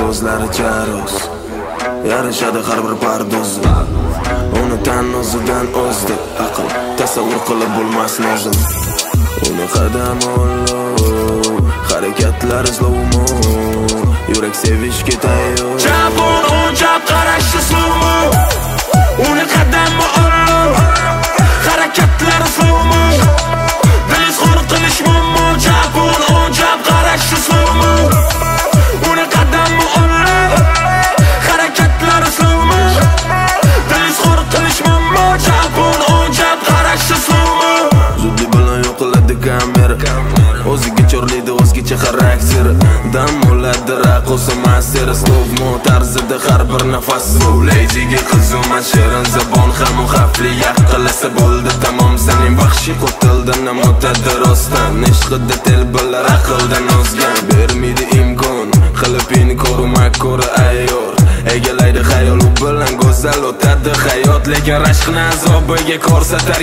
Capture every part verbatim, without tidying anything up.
ko'zlari jaroz, yarashadi har bir pardozi. Uni tan o'zidan o'zdi aql, tasavvur qilib bo'lmas nozim. Uni qadam olov, harakatlari slow-mo, yurak sevishga tayyor. Jabon o'njab qarashli slow-mo, uni qadam olov, harakatlari slow-mo, biz xor qilish muammo. Jabon o'njab qarashli slow-mo, uni qadam olov, harakatlari slow-mo, biz xor qilish muammo. Jabon o'njab qarashli slow-mo, zudlik bilan yo'qoladi kamera, o'ziga chorlaydi o'zgacha xarakteri. Dam oladi raqqosa master, slow-mo tarzida har bir nafas. Ladyga qizumat shirin zabon ham xavfli, yaqinlasa bo'ldi tamom. Sening baxshi qo'tildan o'tadi rostdan, ishqida telbalar aqldan o'zgan. Bermaydi imkon qilib inkor, makko'ri ayyor, egalaydi xayol u bilan go'zal o'tadi hayot. Lekin rashqni azobiga ko'rsatar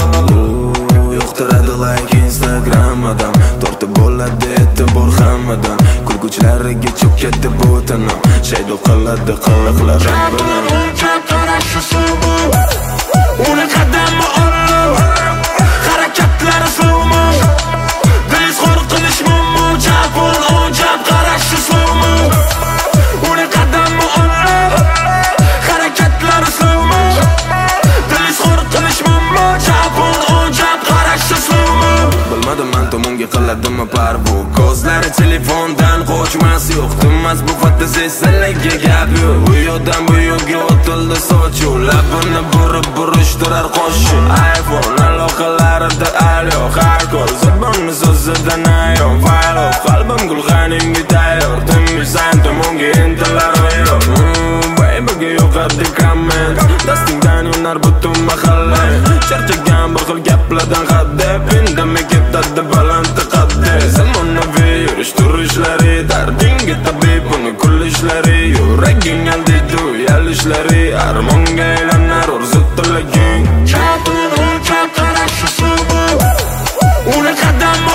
yo'qtiradi like Instagram adam, tortib bo'ladi e'tibor hammadan. Kulguchlariga cho'kadi bu tanam, shaydo qiladi qiliqlar bilan. o'njab qarashli slow-mo, uni qadam olov, harakatlari slow-mo, biz xor qilish muammo. Jabon o'njab qarashli slow-mo, uni qadam olov, harakatlari slow-mo, biz xor qilish muammo. Jabon o'njab qarashli slow-mo. Bilmadim men tomonga qiladimmi parvo, ko'zlari telefondan qochmas yo'q. Tinmas bu fantaziyasilarga gap yo'q. U yoqdan bu yoqqa otildi sochuv, labini burib burishtirar qo'shiq. iPhone aloqalarida alo, har kol zabonni so'zidan ayon. Faylo qalbim gulxaningga tayyor, tinmaysan tomonga intilar yo'q. Babyga yo'qadi comment, dastingdan yonar butun mahalla. Charchagan bir xil gaplardan hadeb, indamay ketadi baland qaddi. Zamonaviy yurish turishlari, dardingga tabib uni kulishlari. Yuraging aldaydi uyalishlari, armonga aylanar orzu tilaging. Jabon o'njab qarashli slow-mo, uni qadam